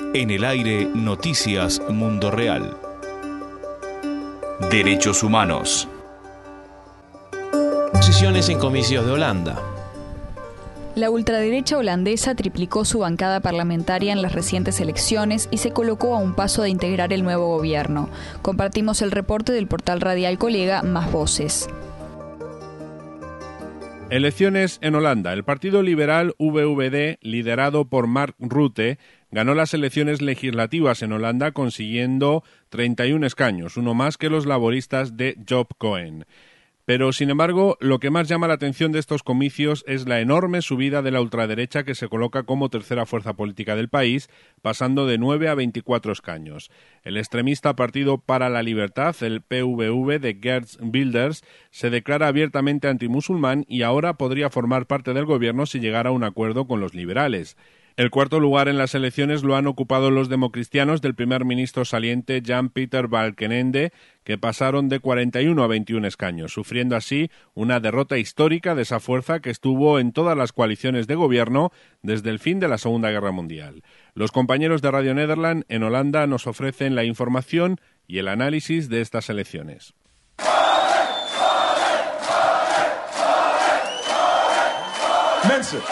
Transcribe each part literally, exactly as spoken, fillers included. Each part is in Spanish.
En el aire, Noticias Mundo Real. Derechos humanos. Posiciones en comicios de Holanda. La ultraderecha holandesa triplicó su bancada parlamentaria en las recientes elecciones y se colocó a un paso de integrar el nuevo gobierno. Compartimos el reporte del portal radial colega Más Voces. Elecciones en Holanda. El partido liberal V V D, liderado por Mark Rutte, ganó las elecciones legislativas en Holanda consiguiendo treinta y un escaños, uno más que los laboristas de Job Cohen. Pero, sin embargo, lo que más llama la atención de estos comicios es la enorme subida de la ultraderecha que se coloca como tercera fuerza política del país, pasando de nueve a veinticuatro escaños. El extremista Partido para la Libertad, el P V V de Geert Wilders, se declara abiertamente antimusulmán y ahora podría formar parte del gobierno si llegara a un acuerdo con los liberales. El cuarto lugar en las elecciones lo han ocupado los democristianos del primer ministro saliente Jan-Peter Balkenende, que pasaron de cuarenta y uno a veintiún escaños, sufriendo así una derrota histórica de esa fuerza que estuvo en todas las coaliciones de gobierno desde el fin de la Segunda Guerra Mundial. Los compañeros de Radio Nederland en Holanda nos ofrecen la información y el análisis de estas elecciones. Mensen.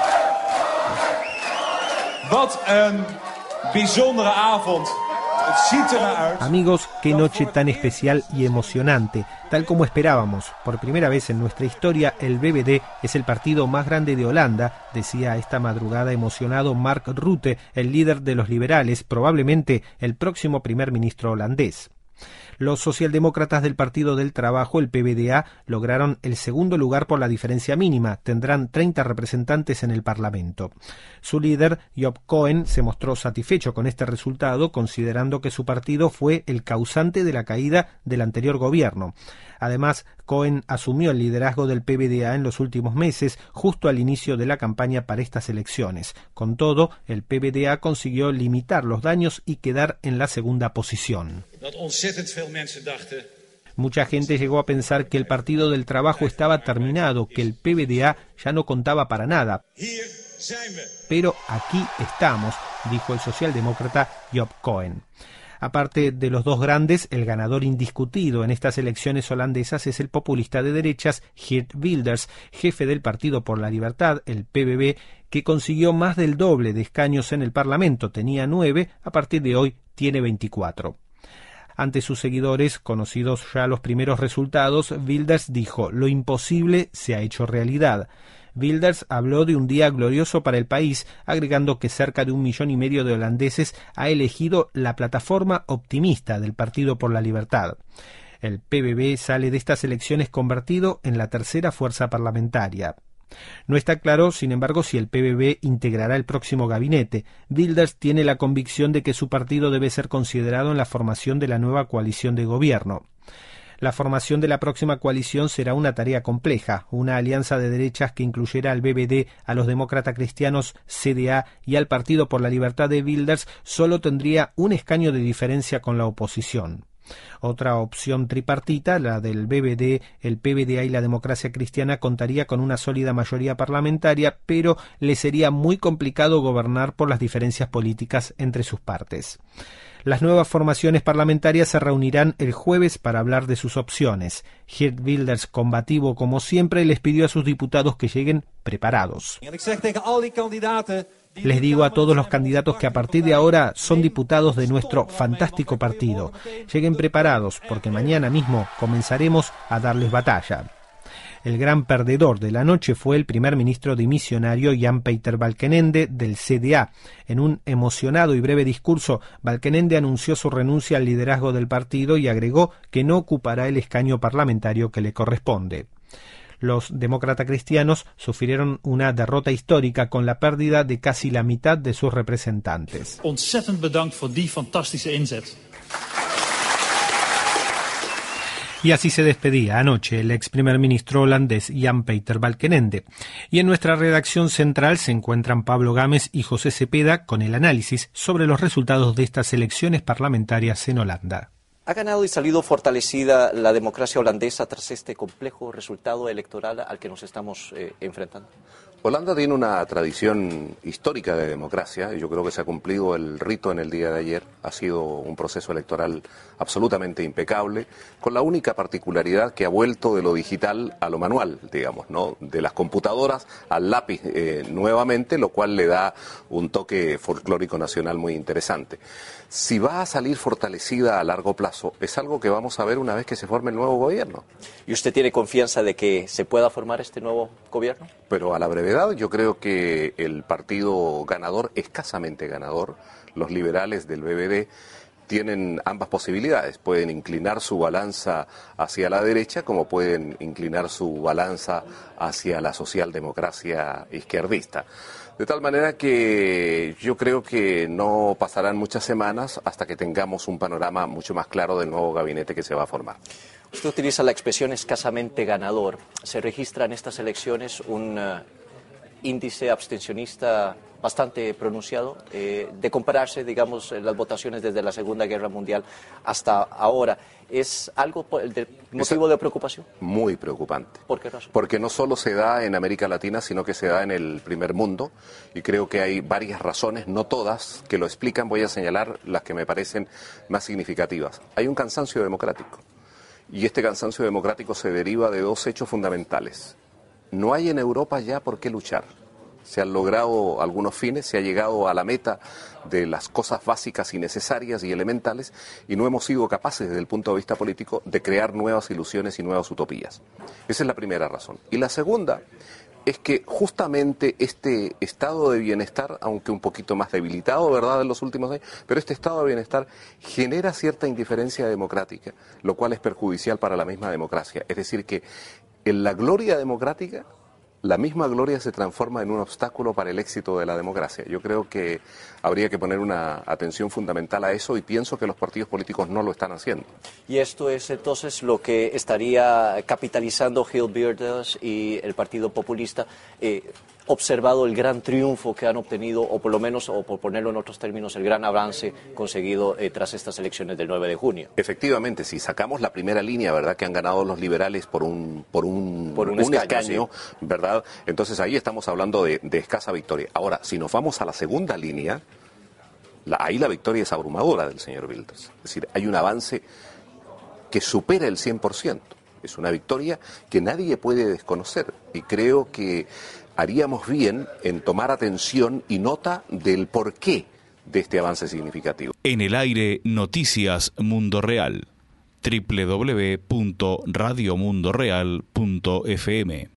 Wat een bijzondere avond. Het ziet er naar uit. Amigos, qué noche tan especial y emocionante. Tal como esperábamos, por primera vez en nuestra historia, el V V D es el partido más grande de Holanda, decía esta madrugada emocionado Mark Rutte, el líder de los liberales, probablemente el próximo primer ministro holandés. Los socialdemócratas del Partido del Trabajo, el P V D A, lograron el segundo lugar por la diferencia mínima. Tendrán treinta representantes en el Parlamento. Su líder, Job Cohen, se mostró satisfecho con este resultado, considerando que su partido fue el causante de la caída del anterior gobierno. Además, Cohen asumió el liderazgo del P V D A en los últimos meses, justo al inicio de la campaña para estas elecciones. Con todo, el P V D A consiguió limitar los daños y quedar en la segunda posición. Mucha gente llegó a pensar que el Partido del Trabajo estaba terminado, que el P V D A ya no contaba para nada. Pero aquí estamos, dijo el socialdemócrata Job Cohen. Aparte de los dos grandes, el ganador indiscutido en estas elecciones holandesas es el populista de derechas Geert Wilders, jefe del Partido por la Libertad, el P V V, que consiguió más del doble de escaños en el Parlamento. Tenía nueve, a partir de hoy tiene veinticuatro. Ante sus seguidores, conocidos ya los primeros resultados, Wilders dijo: «Lo imposible se ha hecho realidad». Wilders habló de un día glorioso para el país, agregando que cerca de un millón y medio de holandeses ha elegido la plataforma optimista del Partido por la Libertad. El P V V sale de estas elecciones convertido en la tercera fuerza parlamentaria. No está claro, sin embargo, si el P V V integrará el próximo gabinete. Wilders tiene la convicción de que su partido debe ser considerado en la formación de la nueva coalición de gobierno. La formación de la próxima coalición será una tarea compleja, una alianza de derechas que incluyera al V V D, a los demócratas cristianos C D A y al Partido por la Libertad de Wilders, solo tendría un escaño de diferencia con la oposición. Otra opción tripartita, la del V V D, el P V D A y la Democracia Cristiana, contaría con una sólida mayoría parlamentaria, pero le sería muy complicado gobernar por las diferencias políticas entre sus partes. Las nuevas formaciones parlamentarias se reunirán el jueves para hablar de sus opciones. Geert Wilders, combativo como siempre, les pidió a sus diputados que lleguen preparados. Les digo a todos los candidatos que a partir de ahora son diputados de nuestro fantástico partido. Lleguen preparados, porque mañana mismo comenzaremos a darles batalla. El gran perdedor de la noche fue el primer ministro dimisionario Jan-Peter Balkenende del C D A. En un emocionado y breve discurso, Balkenende anunció su renuncia al liderazgo del partido y agregó que no ocupará el escaño parlamentario que le corresponde. Los demócratas cristianos sufrieron una derrota histórica con la pérdida de casi la mitad de sus representantes. Ontzettend bedankt voor die fantastische inzet. Y así se despedía anoche el ex primer ministro holandés Jan-Peter Balkenende. Y en nuestra redacción central se encuentran Pablo Gámez y José Cepeda con el análisis sobre los resultados de estas elecciones parlamentarias en Holanda. ¿Ha ganado y salido fortalecida la democracia holandesa tras este complejo resultado electoral al que nos estamos eh, enfrentando? Holanda tiene una tradición histórica de democracia y yo creo que se ha cumplido el rito en el día de ayer. Ha sido un proceso electoral absolutamente impecable, con la única particularidad que ha vuelto de lo digital a lo manual, digamos, ¿no? De las computadoras al lápiz eh, nuevamente, lo cual le da un toque folclórico nacional muy interesante. Si va a salir fortalecida a largo plazo, es algo que vamos a ver una vez que se forme el nuevo gobierno. ¿Y usted tiene confianza de que se pueda formar este nuevo gobierno? Pero a la brevedad yo creo que el partido ganador, escasamente ganador, los liberales del B B D, tienen ambas posibilidades. Pueden inclinar su balanza hacia la derecha como pueden inclinar su balanza hacia la socialdemocracia izquierdista. De tal manera que yo creo que no pasarán muchas semanas hasta que tengamos un panorama mucho más claro del nuevo gabinete que se va a formar. Usted utiliza la expresión escasamente ganador. ¿Se registra en estas elecciones un uh, índice abstencionista bastante pronunciado, eh, de compararse, digamos, las votaciones desde la Segunda Guerra Mundial hasta ahora? ¿Es algo de motivo de preocupación? Muy preocupante. ¿Por qué razón? Porque no solo se da en América Latina, sino que se da en el primer mundo, y creo que hay varias razones, no todas, que lo explican. Voy a señalar las que me parecen más significativas. Hay un cansancio democrático, y este cansancio democrático se deriva de dos hechos fundamentales. No hay en Europa ya por qué luchar. Se han logrado algunos fines, se ha llegado a la meta de las cosas básicas y necesarias y elementales, y no hemos sido capaces desde el punto de vista político de crear nuevas ilusiones y nuevas utopías. Esa es la primera razón. Y la segunda es que justamente este estado de bienestar, aunque un poquito más debilitado, ¿verdad?, en los últimos años, pero este estado de bienestar genera cierta indiferencia democrática, lo cual es perjudicial para la misma democracia. Es decir, que en la gloria democrática, la misma gloria se transforma en un obstáculo para el éxito de la democracia. Yo creo que habría que poner una atención fundamental a eso, y pienso que los partidos políticos no lo están haciendo. Y esto es entonces lo que estaría capitalizando Geert Wilders y el Partido Populista, eh, observado el gran triunfo que han obtenido, o por lo menos, o por ponerlo en otros términos, el gran avance conseguido eh, tras estas elecciones del nueve de junio. Efectivamente, si sacamos la primera línea, ¿verdad?, que han ganado los liberales por un, por un, por un, un escaño, escaño, sí, ¿verdad? Entonces ahí estamos hablando de, de escasa victoria. Ahora, si nos vamos a la segunda línea, la, ahí la victoria es abrumadora del señor Wilders. Es decir, hay un avance que supera el cien por ciento. Es una victoria que nadie puede desconocer, y creo que haríamos bien en tomar atención y nota del porqué de este avance significativo. En el aire, Noticias Mundo Real. doble u doble u doble u punto radio mundo real punto f m